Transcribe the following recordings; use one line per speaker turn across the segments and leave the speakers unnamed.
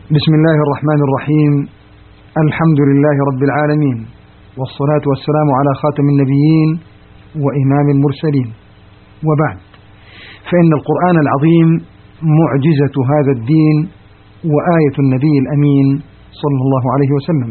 بسم الله الرحمن الرحيم. الحمد لله رب العالمين، والصلاة والسلام على خاتم النبيين وإمام المرسلين، وبعد، فإن القرآن العظيم معجزة هذا الدين وآية النبي الأمين صلى الله عليه وسلم.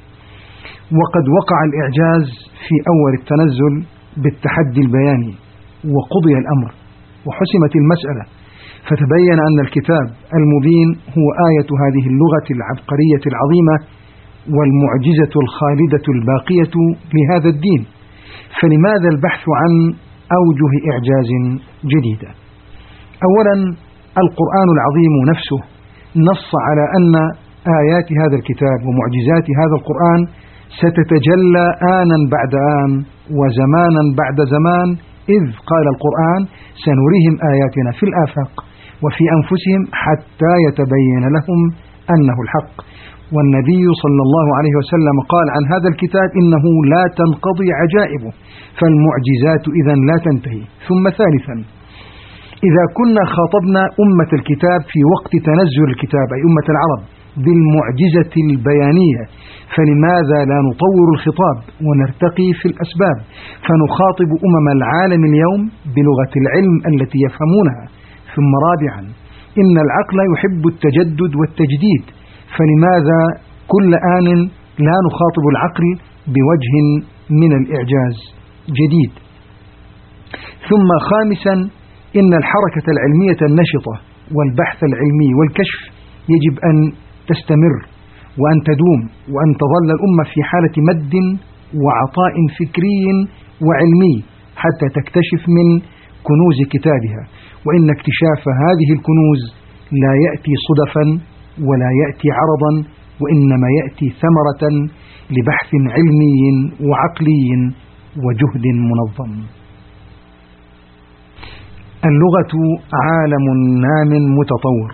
وقد وقع الإعجاز في أول التنزل بالتحدي البياني، وقضي الأمر وحسمت المسألة، فتبين أن الكتاب المبين هو آية هذه اللغة العبقرية العظيمة والمعجزة الخالدة الباقية لهذا الدين. فلماذا البحث عن أوجه إعجاز جديدة؟ أولا، القرآن العظيم نفسه نص على أن آيات هذا الكتاب ومعجزات هذا القرآن ستتجلى آنا بعد آن وزمانا بعد زمان، إذ قال القرآن: سنريهم آياتنا في الآفاق وفي أنفسهم حتى يتبين لهم أنه الحق. والنبي صلى الله عليه وسلم قال عن هذا الكتاب: إنه لا تنقضي عجائبه، فالمعجزات إذن لا تنتهي. ثم ثالثا، إذا كنا خاطبنا أمة الكتاب في وقت تنزل الكتاب، أي أمة العرب، بالمعجزة البيانية، فلماذا لا نطور الخطاب ونرتقي في الأسباب فنخاطب أمم العالم اليوم بلغة العلم التي يفهمونها؟ ثم رابعا، إن العقل يحب التجدد والتجديد، فلماذا كل آن لا نخاطب العقل بوجه من الإعجاز جديد؟ ثم خامسا، إن الحركة العلمية النشطة والبحث العلمي والكشف يجب أن تستمر وأن تدوم، وأن تظل الأمة في حالة مد وعطاء فكري وعلمي حتى تكتشف من كنوز كتابها. وإن اكتشاف هذه الكنوز لا يأتي صدفا ولا يأتي عرضا، وإنما يأتي ثمرة لبحث علمي وعقلي وجهد منظم. اللغة عالم نام متطور،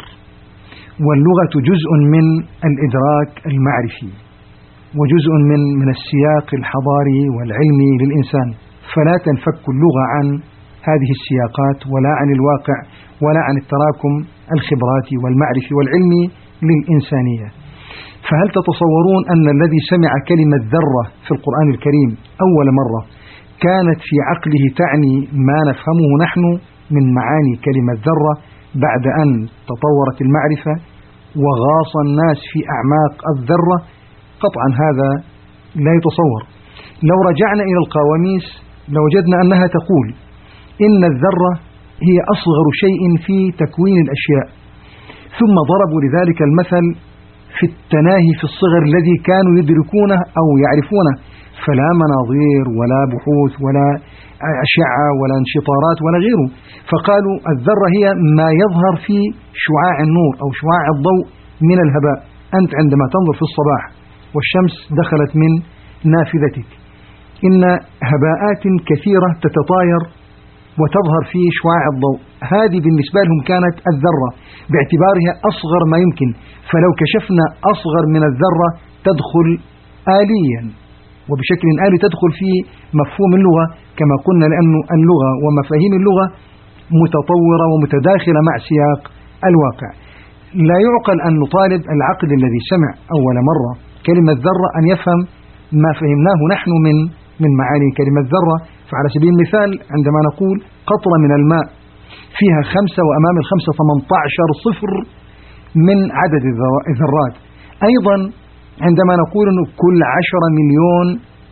واللغة جزء من الإدراك المعرفي، وجزء من السياق الحضاري والعلمي للإنسان، فلا تنفك اللغة عن هذه السياقات ولا عن الواقع ولا عن التراكم الخبراتي والمعرفي والعلمي للإنسانية. فهل تتصورون أن الذي سمع كلمة ذرة في القرآن الكريم أول مرة كانت في عقله تعني ما نفهمه نحن من معاني كلمة ذرة، بعد أن تطورت المعرفة وغاص الناس في أعماق الذرة؟ قطعا هذا لا يتصور. لو رجعنا إلى القواميس لوجدنا أنها تقول إن الذرة هي أصغر شيء في تكوين الأشياء، ثم ضربوا لذلك المثل في التناهي في الصغر الذي كانوا يدركونه أو يعرفونه، فلا مناظير ولا بحوث ولا أشعة ولا انشطارات ولا غيره، فقالوا الذرة هي ما يظهر في شعاع النور أو شعاع الضوء من الهباء. أنت عندما تنظر في الصباح والشمس دخلت من نافذتك، إن هباءات كثيرة تتطاير وتظهر في شعاع الضوء، هذه بالنسبة لهم كانت الذرة باعتبارها أصغر ما يمكن. فلو كشفنا أصغر من الذرة تدخل آليا وبشكل آلي تدخل في مفهوم اللغة كما قلنا، لأن اللغة ومفاهيم اللغة متطورة ومتداخلة مع سياق الواقع. لا يعقل أن نطالب العقل الذي سمع أول مرة كلمة ذرة أن يفهم ما فهمناه نحن من معاني كلمة ذرة. فعلى سبيل المثال عندما نقول قطرة من الماء فيها 5 وأمام 5 18 صفر من عدد الذرات. أيضا عندما نقول أن كل 10 مليون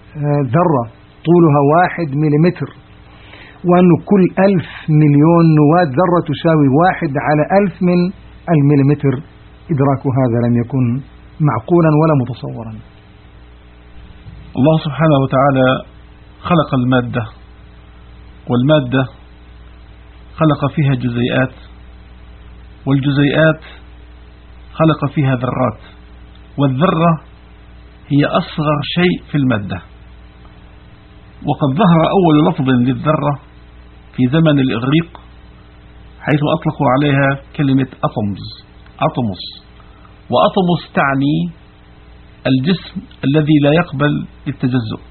ذرة طولها 1 مليمتر، وأن كل 1000 مليون نواة ذرة تساوي 1 على 1000 من المليمتر، إدراك هذا لم يكن معقولا ولا متصورا.
الله سبحانه وتعالى خلق المادة، والمادة خلق فيها جزيئات، والجزيئات خلق فيها ذرات، والذرة هي أصغر شيء في المادة. وقد ظهر أول لفظ للذرة في زمن الإغريق، حيث أطلقوا عليها كلمة أطمس، وأطمس تعني الجسم الذي لا يقبل التجزؤ.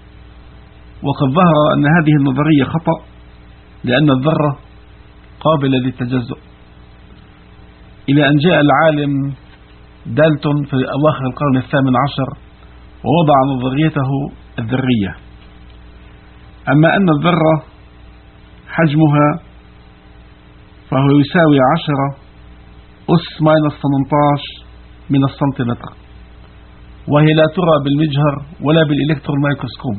وقد ظهر أن هذه النظرية خطأ، لأن الذرة قابلة للتجزؤ، إلى أن جاء العالم دالتون في أواخر القرن 18 ووضع نظريته الذرية. أما أن الذرة حجمها فهو يساوي 10 أس ماينس 18 من السنتيمتر، وهي لا ترى بالمجهر ولا بالإلكترون مايكروسكوب،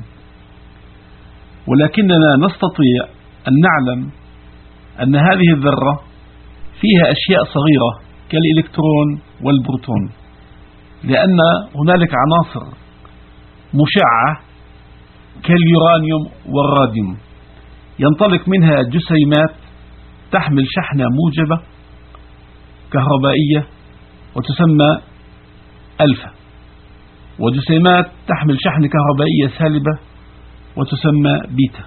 ولكننا نستطيع أن نعلم أن هذه الذرة فيها أشياء صغيرة كالإلكترون والبروتون، لأن هنالك عناصر مشعة كاليورانيوم والراديوم ينطلق منها جسيمات تحمل شحنة موجبة كهربائية وتسمى ألفا، وجسيمات تحمل شحنة كهربائية سالبة وتسمى بيتا.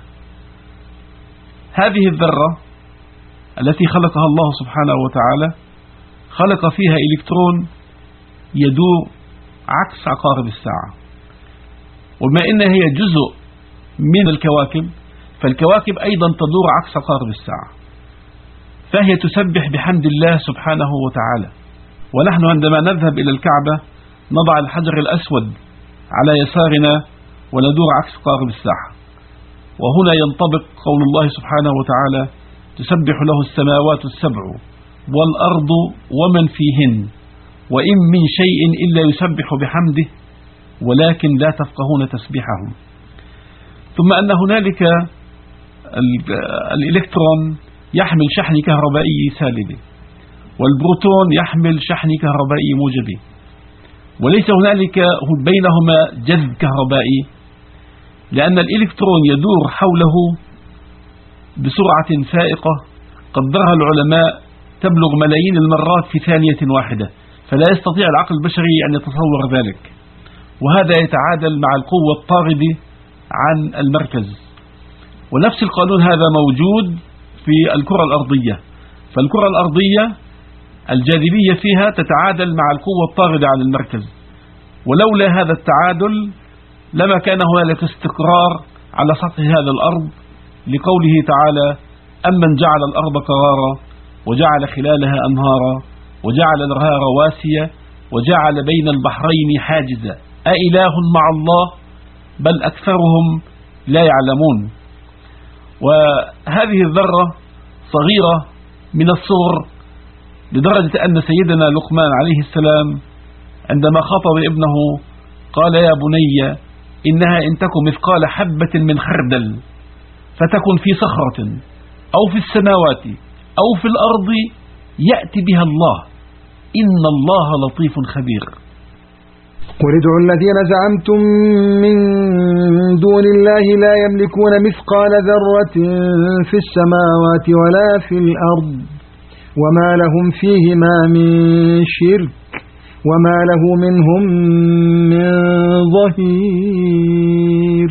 هذه الذرة التي خلقها الله سبحانه وتعالى خلق فيها إلكترون يدور عكس عقارب الساعة، وبما إنها هي جزء من الكواكب فالكواكب أيضا تدور عكس عقارب الساعة، فهي تسبح بحمد الله سبحانه وتعالى. ونحن عندما نذهب إلى الكعبة نضع الحجر الأسود على يسارنا وندور عكس عقارب الساعة، وهنا ينطبق قول الله سبحانه وتعالى: تسبح له السماوات السبع والأرض ومن فيهن وإن من شيء إلا يسبح بحمده ولكن لا تفقهون تسبيحهم. ثم أن هنالك الإلكترون يحمل شحن كهربائي سالب، والبروتون يحمل شحن كهربائي موجب، وليس هنالك بينهما جذب كهربائي، لأن الإلكترون يدور حوله بسرعة فائقة قدرها العلماء تبلغ ملايين المرات في ثانية واحدة، فلا يستطيع العقل البشري أن يتصور ذلك، وهذا يتعادل مع القوة الطاردة عن المركز. ونفس القانون هذا موجود في الكرة الأرضية، فالكرة الأرضية الجاذبية فيها تتعادل مع القوة الطاردة عن المركز، ولولا هذا التعادل لما كان هنالك استقرار على سطح هذا الأرض، لقوله تعالى: أمن جعل الأرض قرارا وجعل خلالها أنهارا وجعل الأنهار رواسي وجعل بين البحرين حاجزا أإله مع الله بل أكثرهم لا يعلمون. وهذه الذرة صغيرة من الصغر لدرجة أن سيدنا لقمان عليه السلام عندما خاطب ابنه قال: يا بني إنها إن تكن مثقال حبة من خردل فتكن في صخرة أو في السماوات أو في الأرض يأتي بها الله إن الله لطيف خبير.
قل ادعوا الذين زعمتم من دون الله لا يملكون مثقال ذرة في السماوات ولا في الأرض وما لهم فيهما من شرك وما له منهم من ظهير.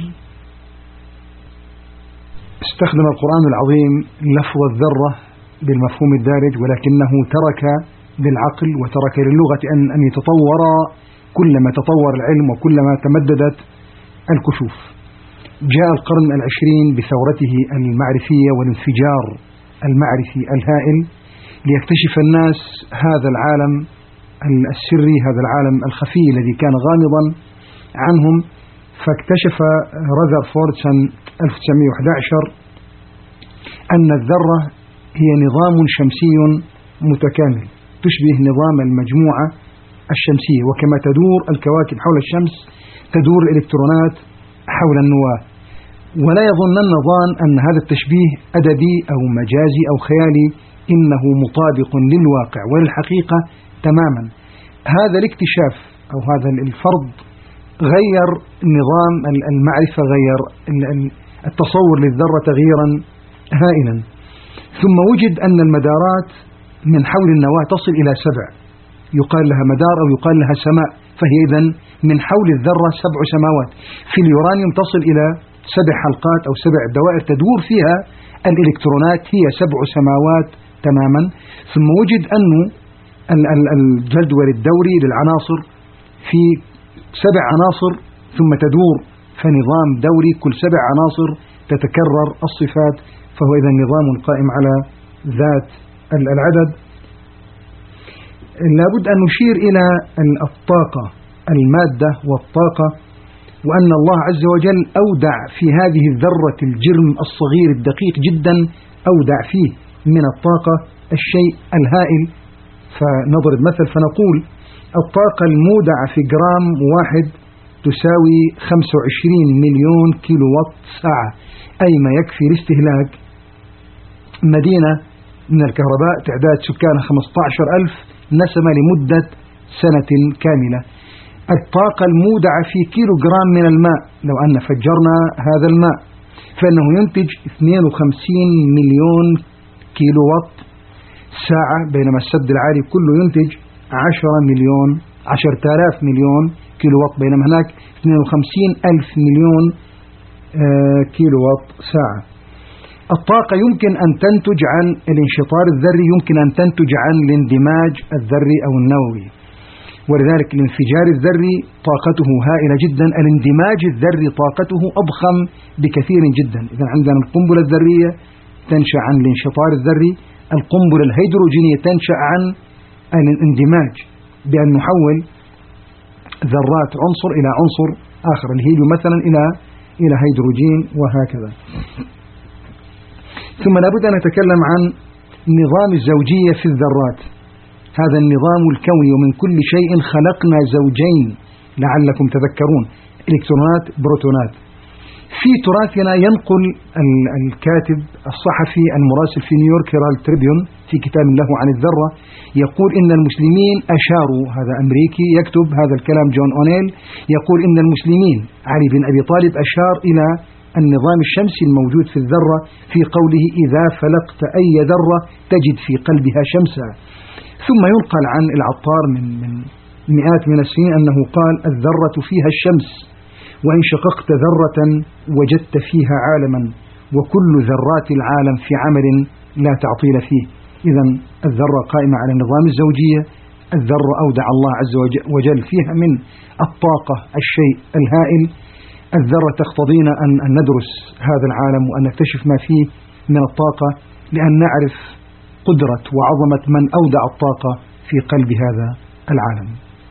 استخدم القرآن العظيم لفظ الذرة بالمفهوم الدارج، ولكنه ترك للعقل وترك للغة أن يتطور كلما تطور العلم وكلما تمددت الكشوف. جاء القرن العشرين بثورته المعرفية والانفجار المعرفي الهائل ليكتشف الناس هذا العالم السري، هذا العالم الخفي الذي كان غامضا عنهم. فاكتشف رذرفورد سنة 1911 أن الذرة هي نظام شمسي متكامل تشبه نظام المجموعة الشمسية، وكما تدور الكواكب حول الشمس تدور الإلكترونات حول النواة. ولا يظنن ظان أن هذا التشبيه أدبي أو مجازي أو خيالي، إنه مطابق للواقع وللحقيقة تماما. هذا الاكتشاف أو هذا الفرض غير نظام المعرفة، غير التصور للذرة تغييرا هائلا. ثم وجد أن المدارات من حول النواة تصل إلى 7، يقال لها مدار أو يقال لها سماء، فهي إذن من حول الذرة 7 سماوات. في اليورانيوم تصل إلى 7 حلقات أو 7 دوائر تدور فيها الإلكترونات، هي 7 سماوات تماما. ثم وجد أن الجدول الدوري للعناصر في 7 عناصر ثم تدور فنظام دوري، كل 7 عناصر تتكرر الصفات، فهو إذن نظام قائم على ذات العدد. لابد أن نشير إلى الطاقة، المادة والطاقة، وأن الله عز وجل أودع في هذه الذرة الجرم الصغير الدقيق جدا، أودع فيه من الطاقة الشيء الهائل. فنضرب مثل فنقول الطاقة المودعة في جرام واحد تساوي 25 مليون كيلو وات ساعة، أي ما يكفي لاستهلاك مدينة من الكهرباء تعداد سكانها 15,000 نسمة لمدة سنة كاملة. الطاقة المودعة في كيلو جرام من الماء، لو أن فجرنا هذا الماء فإنه ينتج 52 مليون كيلو وات ساعة، بينما السد العالي كله ينتج 10,000 مليون كيلو وات، بينما هناك 52,000 مليون كيلو وات ساعة. الطاقة يمكن أن تنتج عن الانشطار الذري، يمكن أن تنتج عن الاندماج الذري أو النووي، ولذلك الانفجار الذري طاقته هائلة جدا، الاندماج الذري طاقته أضخم بكثير جدا. إذا عندنا القنبلة الذرية تنشأ عن الانشطار الذري، القنبلة الهيدروجينية تنشأ عن الاندماج بأن نحول ذرات عنصر إلى عنصر آخر، الهيليوم مثلا إلى هيدروجين وهكذا. ثم لابد أن نتكلم عن نظام الزوجية في الذرات، هذا النظام الكوني، ومن كل شيء خلقنا زوجين لعلكم تذكرون، إلكترونات بروتونات. في تراثنا ينقل الكاتب الصحفي المراسل في نيويورك هيرالد تريبيون في كتاب له عن الذرة يقول إن المسلمين أشاروا، هذا أمريكي يكتب هذا الكلام جون أونيل، يقول إن المسلمين علي بن أبي طالب أشار إلى النظام الشمسي الموجود في الذرة في قوله إذا فلقت أي ذرة تجد في قلبها شمسا. ثم ينقل عن العطار من مئات من السنين أنه قال الذرة فيها الشمس، وإن شققت ذرة وجدت فيها عالما، وكل ذرات العالم في عمل لا تعطيل فيه. إذا الذرة قائمة على النظام الزوجية، الذرة أودع الله عز وجل فيها من الطاقة الشيء الهائل. الذرة تقتضينا أن ندرس هذا العالم وأن نكتشف ما فيه من الطاقة، لأن نعرف قدرة وعظمة من أودع الطاقة في قلب هذا العالم.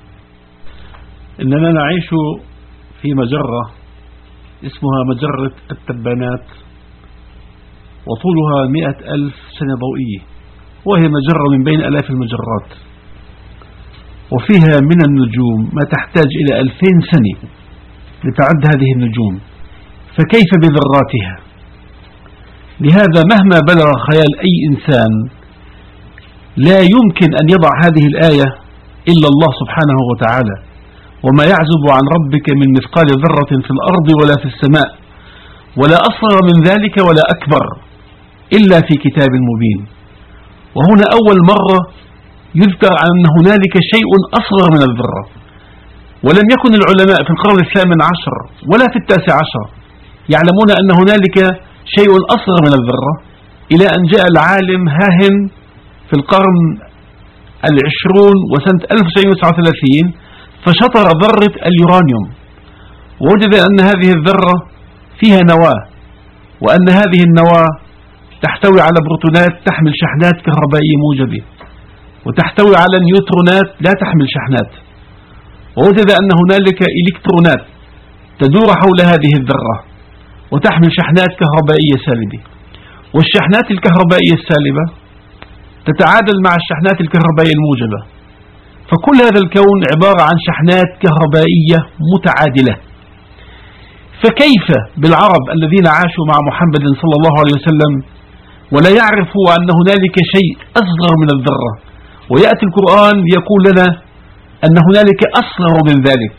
إننا نعيش في مجرة اسمها مجرة التبانات، وطولها 100,000 سنة ضوئية، وهي مجرة من بين آلاف المجرات، وفيها من النجوم ما تحتاج إلى 2000 سنة لتعد هذه النجوم، فكيف بذراتها؟ لهذا مهما بلغ خيال أي إنسان لا يمكن أن يضع هذه الآية إلا الله سبحانه وتعالى، وما يعزب عن ربك من مثقال ذرة في الأرض ولا في السماء ولا أصغر من ذلك ولا أكبر إلا في كتاب مبين. وهنا أول مرة يذكر أن هنالك شيء أصغر من الذرة، ولم يكن العلماء في القرن 18 ولا في 19 يعلمون أن هنالك شيء أصغر من الذرة، إلى أن جاء العالم هاهن في القرن 20 وسنة 1939 فشطر ذرة اليورانيوم، ووجد أن هذه الذرة فيها نواة، وأن هذه النواة تحتوي على بروتونات تحمل شحنات كهربائية موجبة، وتحتوي على نيوترونات لا تحمل شحنات، ووجد أن هنالك إلكترونات تدور حول هذه الذرة وتحمل شحنات كهربائية سالبة، والشحنات الكهربائية السالبة تتعادل مع الشحنات الكهربائية الموجبة، فكل هذا الكون عبارة عن شحنات كهربائية متعادلة. فكيف بالعرب الذين عاشوا مع محمد صلى الله عليه وسلم ولا يعرفوا أن هنالك شيء أصغر من الذرة، ويأتي القرآن يقول لنا أن هنالك أصغر من ذلك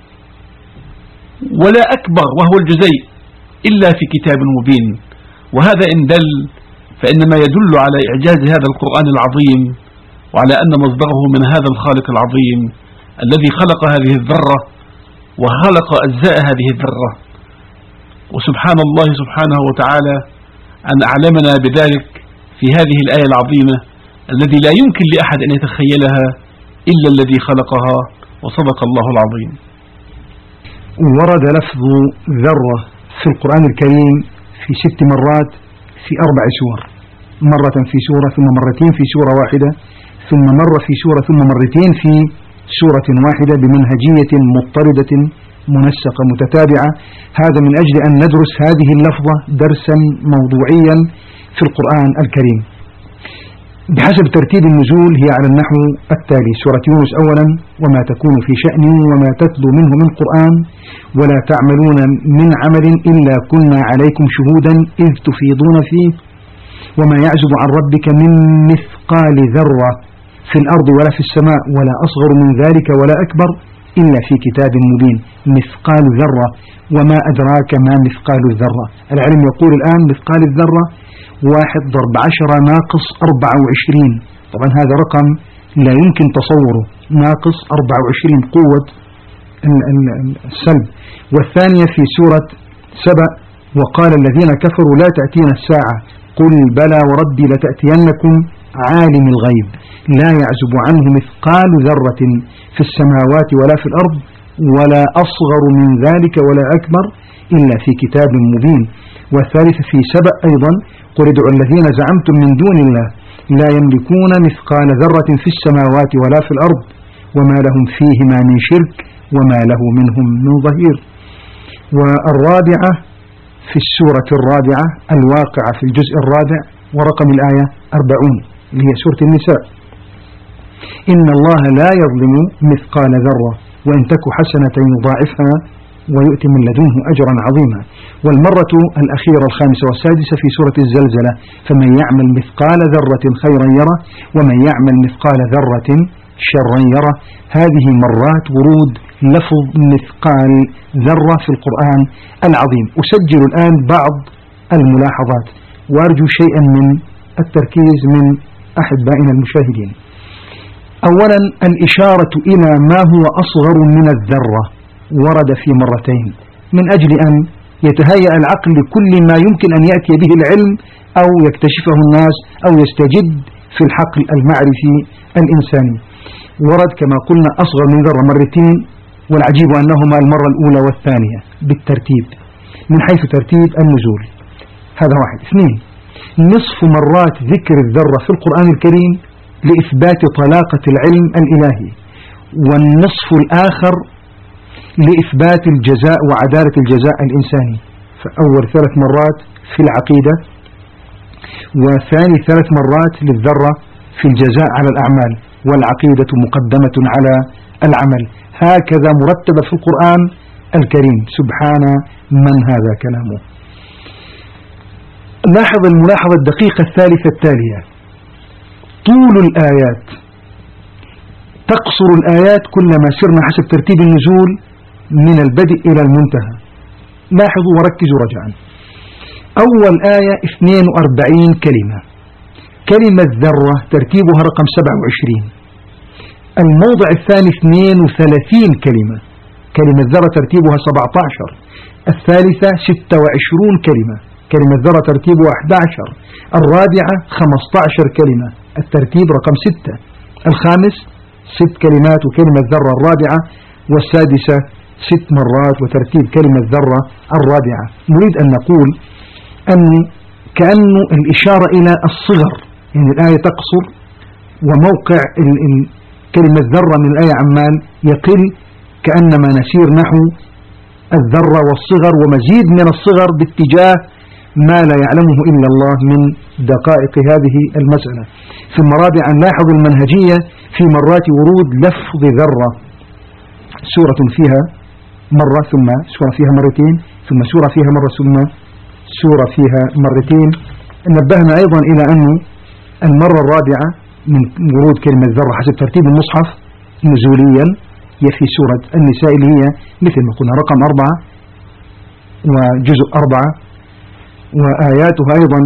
ولا أكبر وهو الجزيء إلا في كتاب مبين. وهذا إن دل فإنما يدل على إعجاز هذا القرآن العظيم، وعلى أن مصدره من هذا الخالق العظيم الذي خلق هذه الذرة وخلق أجزاء هذه الذرة. وسبحان الله سبحانه وتعالى أن أعلمنا بذلك في هذه الآية العظيمة الذي لا يمكن لأحد أن يتخيلها إلا الذي خلقها، وصدق الله العظيم.
ورد لفظ ذرة في القرآن الكريم في 6 مرات في 4 سور، مرة في سورة ثم مرتين في سورة واحدة ثم مرة في سورة، ثم مرتين في سورة واحدة بمنهجية مضطردة منسقة متتابعة. هذا من أجل أن ندرس هذه اللفظة درسا موضوعيا في القرآن الكريم. بحسب ترتيب النزول هي على النحو التالي: سورة يونس أولا: وما تكون في شأن وما تتلو منه من قرآن ولا تعملون من عمل إلا كنا عليكم شهودا إذ تفيضون فيه وما يعزب عن ربك من مثقال ذرة في الأرض ولا في السماء ولا أصغر من ذلك ولا أكبر إلا في كتاب مبين. مثقال ذرة، وما أدراك ما مثقال الذرة. العلم يقول الآن مثقال الذرة 1 ضرب 10 ناقص 24. طبعا هذا رقم لا يمكن تصوره، ناقص 24 قوة السلب. والثانية في سورة سبأ: وقال الذين كفروا لا تأتينا الساعة قل بلى وربي لتأتينكم عالم الغيب لا يعزب عنه مثقال ذرة في السماوات ولا في الأرض ولا أصغر من ذلك ولا أكبر إلا في كتاب مبين. والثالثة في سبأ أيضا: قل ادعوا الذين زعمتم من دون الله لا يملكون مثقال ذرة في السماوات ولا في الأرض وما لهم فيهما من شرك وما له منهم من ظهير. والرابعة في السورة الرابعة الواقعة في الجزء الرابع ورقم الآية 40 اللي هي سورة النساء: إن الله لا يظلم مثقال ذرة وإن تك حسنة يضاعفها ويؤتي من لدنه أجرا عظيما. والمرة الأخيرة الخامسة والسادسة في سورة الزلزلة: فمن يعمل مثقال ذرة خيرا يره ومن يعمل مثقال ذرة شرا يره. هذه مرات ورود لفظ مثقال ذرة في القرآن العظيم. أسجل الآن بعض الملاحظات وأرجو شيئا من التركيز من أحبائنا المشاهدين. أولا الإشارة إلى ما هو أصغر من الذرة ورد في مرتين من أجل أن يتهيأ العقل لكل ما يمكن أن يأتي به العلم أو يكتشفه الناس أو يستجد في الحقل المعرفي الإنساني. ورد كما قلنا أصغر من ذرة مرتين، والعجيب أنهما المرة الأولى والثانية بالترتيب من حيث ترتيب النزول. هذا واحد. اثنين: نصف مرات ذكر الذرة في القرآن الكريم لإثبات طلاقة العلم الإلهي، والنصف الآخر لإثبات الجزاء وعدالة الجزاء الإنساني. فأول 3 مرات في العقيدة، وثاني 3 مرات للذرة في الجزاء على الأعمال، والعقيدة مقدمة على العمل. هكذا مرتبة في القرآن الكريم. سبحان من هذا كلامه. لاحظ الملاحظة الدقيقة الثالثة التالية: طول الآيات. تقصر الآيات كلما سرنا حسب ترتيب النزول من البدء إلى المنتهى. لاحظوا وركزوا رجعا. أول آية 42 كلمة. كلمة ذرة ترتيبها رقم 27. الموضع الثاني 32 كلمة. كلمة ذرة ترتيبها 17. الثالثة 26 كلمة. كلمة ذرة ترتيبها 11. الرابعة 15 كلمة. الترتيب رقم 6. الخامس 6 كلمات وكلمة ذرة الرابعة. والسادسة 6 مرات وترتيب كلمة ذرة الرابعة. نريد أن نقول أن كأنه الإشارة إلى الصغر، يعني الآية تقصر وموقع كلمة ذرة من الآية عمال يقل، كأنما نسير نحو الذرة والصغر ومزيد من الصغر باتجاه ما لا يعلمه إلا الله من دقائق هذه المسألة. ثم رابعا لاحظ المنهجية في مرات ورود لفظ ذرة. سورة فيها مرة ثم سورة فيها مرتين ثم سورة فيها مرة ثم سورة فيها مرتين. نبهنا أيضا إلى أن المرة الرابعة من ورود كلمة ذرة حسب ترتيب المصحف نزوليا هي في سورة النساء اللي هي مثل ما قلنا رقم 4 وجزء 4، وآياتها أيضا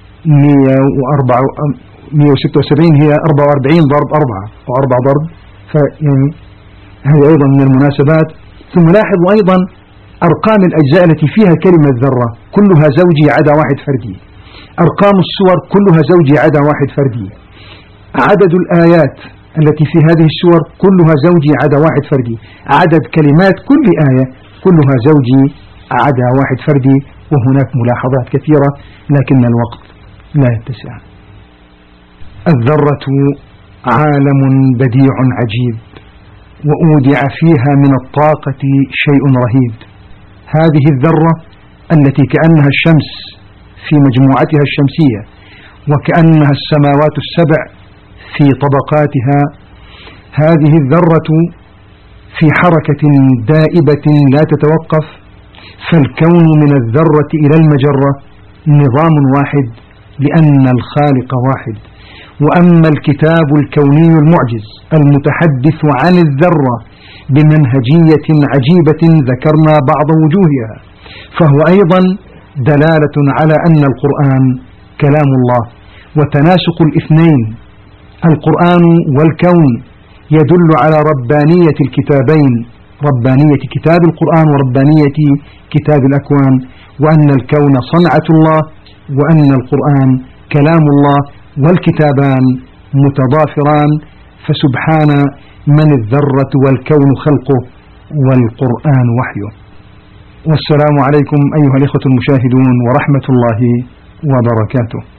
176 هي 44 ضرب 4 و4 ضرب، فيعني هذه أيضا من المناسبات. ثم لاحظوا أيضا أرقام الأجزاء التي فيها كلمة ذرة كلها زوجي عدا واحد فردي. أرقام السور كلها زوجي عدا واحد فردي. عدد الآيات التي في هذه السور كلها زوجي عدا واحد فردي. عدد كلمات كل آية كلها زوجي عدا واحد فردي. وهناك ملاحظات كثيرة لكن الوقت لا يتسع. الذرة عالم بديع عجيب، وأودع فيها من الطاقة شيء رهيب. هذه الذرة التي كأنها الشمس في مجموعتها الشمسية، وكأنها السماوات السبع في طبقاتها، هذه الذرة في حركة دائبة لا تتوقف. فالكون من الذرة إلى المجرة نظام واحد، لأن الخالق واحد. وأما الكتاب الكوني المعجز المتحدث عن الذرة بمنهجية عجيبة ذكرنا بعض وجوهها، فهو أيضا دلالة على أن القرآن كلام الله. وتناسق الاثنين، القرآن والكون، يدل على ربانية الكتابين، ربانية كتاب القرآن وربانية كتاب الأكوان، وأن الكون صنعة الله وأن القرآن كلام الله، والكتابان متضافران. فسبحان من الذرة والكون خلقه والقرآن وحيه. والسلام عليكم أيها الإخوة المشاهدون ورحمة الله وبركاته.